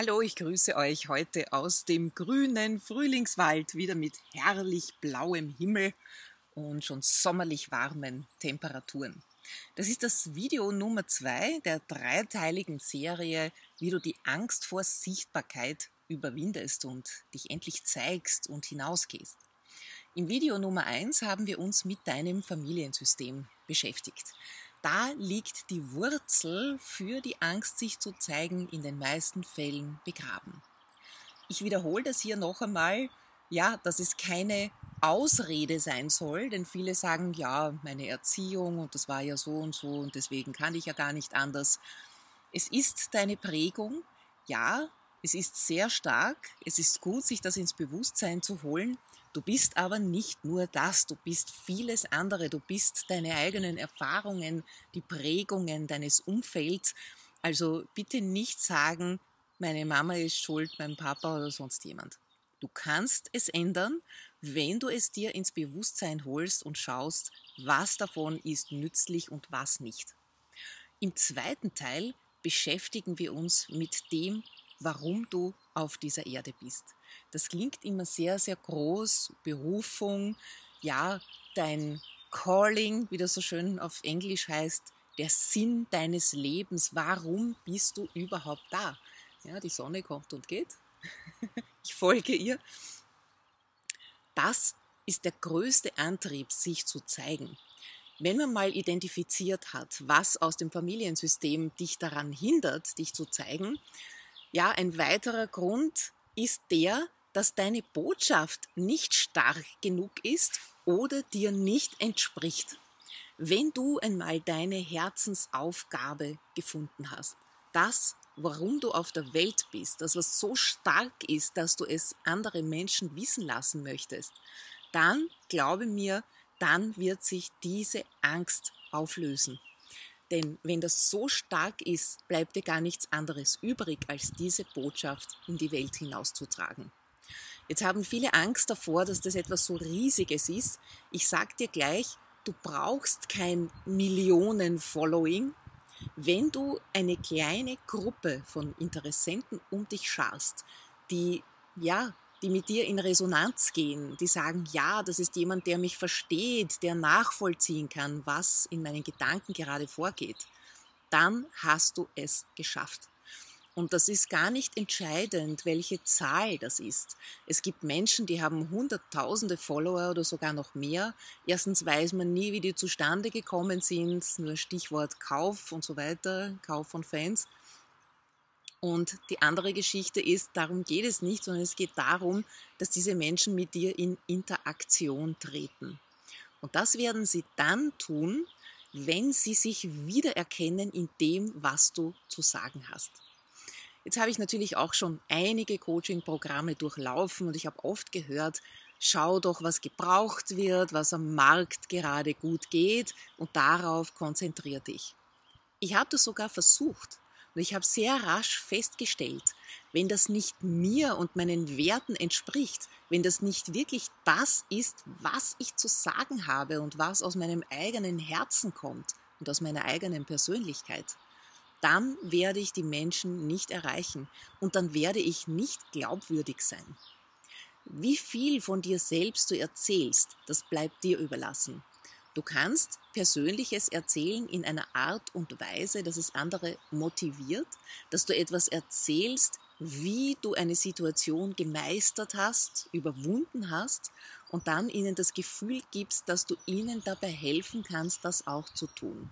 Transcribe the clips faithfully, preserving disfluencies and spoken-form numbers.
Hallo, ich grüße euch heute aus dem grünen Frühlingswald, wieder mit herrlich blauem Himmel und schon sommerlich warmen Temperaturen. Das ist das Video Nummer zwei der dreiteiligen Serie, wie du die Angst vor Sichtbarkeit überwindest und dich endlich zeigst und hinausgehst. Im Video Nummer eins haben wir uns mit deinem Familiensystem beschäftigt. Da liegt die Wurzel für die Angst, sich zu zeigen, in den meisten Fällen begraben. Ich wiederhole das hier noch einmal, ja, dass es keine Ausrede sein soll, denn viele sagen, ja, meine Erziehung und das war ja so und so und deswegen kann ich ja gar nicht anders. Es ist deine Prägung, ja, es ist sehr stark, es ist gut, sich das ins Bewusstsein zu holen. Du bist aber nicht nur das, du bist vieles andere, du bist deine eigenen Erfahrungen, die Prägungen deines Umfelds. Also bitte nicht sagen, meine Mama ist schuld, mein Papa oder sonst jemand. Du kannst es ändern, wenn du es dir ins Bewusstsein holst und schaust, was davon ist nützlich und was nicht. Im zweiten Teil beschäftigen wir uns mit dem, warum du auf dieser Erde bist. Das klingt immer sehr, sehr groß, Berufung, ja, dein Calling, wie das so schön auf Englisch heißt, der Sinn deines Lebens, warum bist du überhaupt da? Ja, die Sonne kommt und geht, ich folge ihr. Das ist der größte Antrieb, sich zu zeigen. Wenn man mal identifiziert hat, was aus dem Familiensystem dich daran hindert, dich zu zeigen, ja, ein weiterer Grund ist der, dass deine Botschaft nicht stark genug ist oder dir nicht entspricht. Wenn du einmal deine Herzensaufgabe gefunden hast, das, warum du auf der Welt bist, das, was so stark ist, dass du es andere Menschen wissen lassen möchtest, dann, glaube mir, dann wird sich diese Angst auflösen. Denn wenn das so stark ist, bleibt dir gar nichts anderes übrig, als diese Botschaft in die Welt hinauszutragen. Jetzt haben viele Angst davor, dass das etwas so Riesiges ist. Ich sage dir gleich, du brauchst kein Millionen-Following. Wenn du eine kleine Gruppe von Interessenten um dich scharst, die, ja, die mit dir in Resonanz gehen, die sagen, ja, das ist jemand, der mich versteht, der nachvollziehen kann, was in meinen Gedanken gerade vorgeht, dann hast du es geschafft. Und das ist gar nicht entscheidend, welche Zahl das ist. Es gibt Menschen, die haben hunderttausende Follower oder sogar noch mehr. Erstens weiß man nie, wie die zustande gekommen sind, nur Stichwort Kauf und so weiter, Kauf von Fans. Und die andere Geschichte ist, darum geht es nicht, sondern es geht darum, dass diese Menschen mit dir in Interaktion treten. Und das werden sie dann tun, wenn sie sich wiedererkennen in dem, was du zu sagen hast. Jetzt habe ich natürlich auch schon einige Coaching-Programme durchlaufen und ich habe oft gehört, schau doch, was gebraucht wird, was am Markt gerade gut geht und darauf konzentrier dich. Ich habe das sogar versucht. Und ich habe sehr rasch festgestellt, wenn das nicht mir und meinen Werten entspricht, wenn das nicht wirklich das ist, was ich zu sagen habe und was aus meinem eigenen Herzen kommt und aus meiner eigenen Persönlichkeit, dann werde ich die Menschen nicht erreichen und dann werde ich nicht glaubwürdig sein. Wie viel von dir selbst du erzählst, das bleibt dir überlassen. Du kannst Persönliches erzählen in einer Art und Weise, dass es andere motiviert, dass du etwas erzählst, wie du eine Situation gemeistert hast, überwunden hast und dann ihnen das Gefühl gibst, dass du ihnen dabei helfen kannst, das auch zu tun.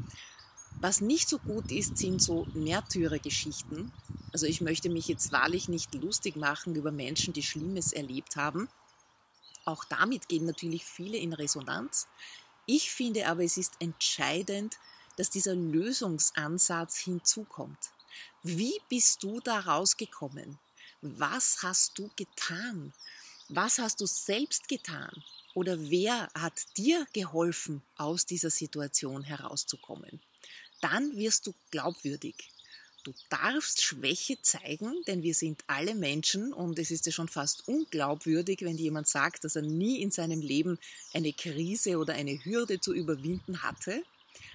Was nicht so gut ist, sind so Märtyrergeschichten. Also ich möchte mich jetzt wahrlich nicht lustig machen über Menschen, die Schlimmes erlebt haben. Auch damit gehen natürlich viele in Resonanz. Ich finde aber, es ist entscheidend, dass dieser Lösungsansatz hinzukommt. Wie bist du da rausgekommen? Was hast du getan? Was hast du selbst getan? Oder wer hat dir geholfen, aus dieser Situation herauszukommen? Dann wirst du glaubwürdig. Du darfst Schwäche zeigen, denn wir sind alle Menschen und es ist ja schon fast unglaubwürdig, wenn jemand sagt, dass er nie in seinem Leben eine Krise oder eine Hürde zu überwinden hatte.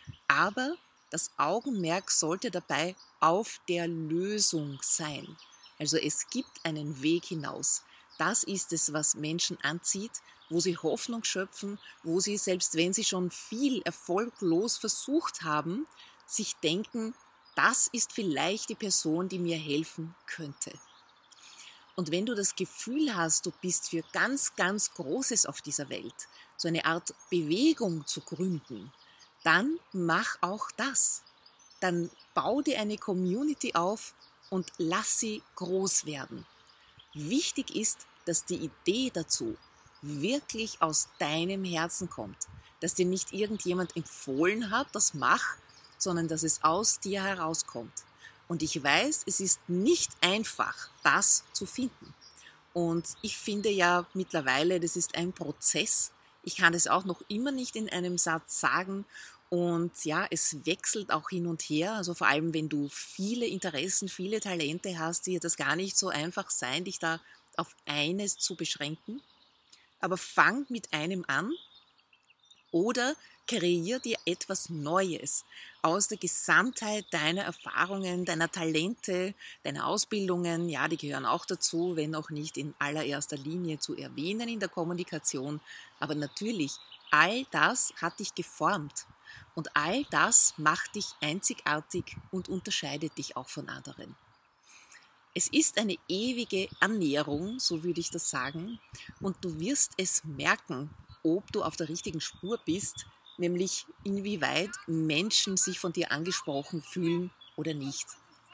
Aber das Augenmerk sollte dabei auf der Lösung sein. Also es gibt einen Weg hinaus. Das ist es, was Menschen anzieht, wo sie Hoffnung schöpfen, wo sie, selbst wenn sie schon viel erfolglos versucht haben, sich denken, das ist vielleicht die Person, die mir helfen könnte. Und wenn du das Gefühl hast, du bist für ganz, ganz Großes auf dieser Welt, so eine Art Bewegung zu gründen, dann mach auch das. Dann bau dir eine Community auf und lass sie groß werden. Wichtig ist, dass die Idee dazu wirklich aus deinem Herzen kommt, dass dir nicht irgendjemand empfohlen hat, das mach, sondern dass es aus dir herauskommt. Und ich weiß, es ist nicht einfach, das zu finden. Und ich finde ja mittlerweile, das ist ein Prozess. Ich kann es auch noch immer nicht in einem Satz sagen. Und ja, es wechselt auch hin und her. Also vor allem, wenn du viele Interessen, viele Talente hast, wird das gar nicht so einfach sein, dich da auf eines zu beschränken. Aber fang mit einem an oder kreier dir etwas Neues aus der Gesamtheit deiner Erfahrungen, deiner Talente, deiner Ausbildungen. Ja, die gehören auch dazu, wenn auch nicht in allererster Linie zu erwähnen in der Kommunikation. Aber natürlich, all das hat dich geformt. Und all das macht dich einzigartig und unterscheidet dich auch von anderen. Es ist eine ewige Annäherung, so würde ich das sagen, und du wirst es merken, ob du auf der richtigen Spur bist, nämlich inwieweit Menschen sich von dir angesprochen fühlen oder nicht.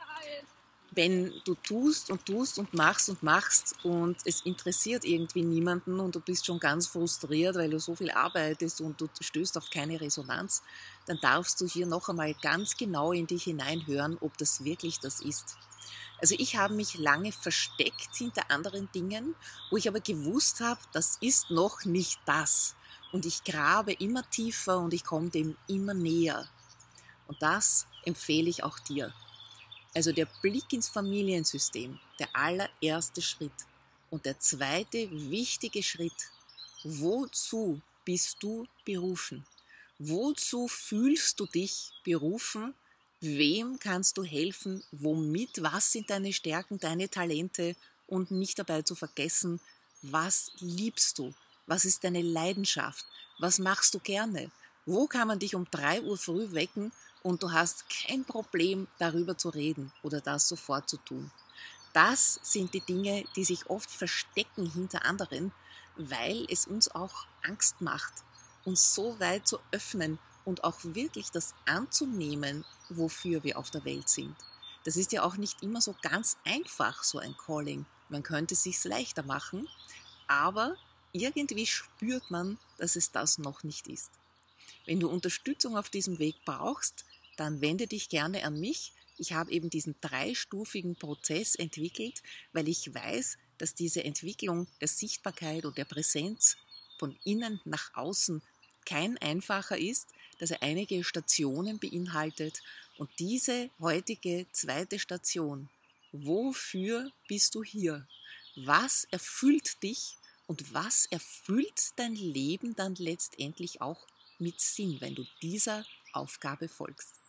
Wenn du tust und tust und machst und machst und es interessiert irgendwie niemanden und du bist schon ganz frustriert, weil du so viel arbeitest und du stößt auf keine Resonanz, dann darfst du hier noch einmal ganz genau in dich hineinhören, ob das wirklich das ist. Also ich habe mich lange versteckt hinter anderen Dingen, wo ich aber gewusst habe, das ist noch nicht das. Und ich grabe immer tiefer und ich komme dem immer näher. Und das empfehle ich auch dir. Also der Blick ins Familiensystem, der allererste Schritt. Und der zweite wichtige Schritt, wozu bist du berufen? Wozu fühlst du dich berufen? Wem kannst du helfen? Womit? Was sind deine Stärken, deine Talente? Und nicht dabei zu vergessen, was liebst du? Was ist deine Leidenschaft? Was machst du gerne? Wo kann man dich um drei Uhr früh wecken und du hast kein Problem, darüber zu reden oder das sofort zu tun? Das sind die Dinge, die sich oft verstecken hinter anderen, weil es uns auch Angst macht, uns so weit zu öffnen und auch wirklich das anzunehmen, wofür wir auf der Welt sind. Das ist ja auch nicht immer so ganz einfach, so ein Calling. Man könnte es sich leichter machen, aber irgendwie spürt man, dass es das noch nicht ist. Wenn du Unterstützung auf diesem Weg brauchst, dann wende dich gerne an mich. Ich habe eben diesen dreistufigen Prozess entwickelt, weil ich weiß, dass diese Entwicklung der Sichtbarkeit und der Präsenz von innen nach außen kein einfacher ist, dass er einige Stationen beinhaltet. Und diese heutige zweite Station, wofür bist du hier? Was erfüllt dich und was erfüllt dein Leben dann letztendlich auch mit Sinn, wenn du dieser Aufgabe folgst?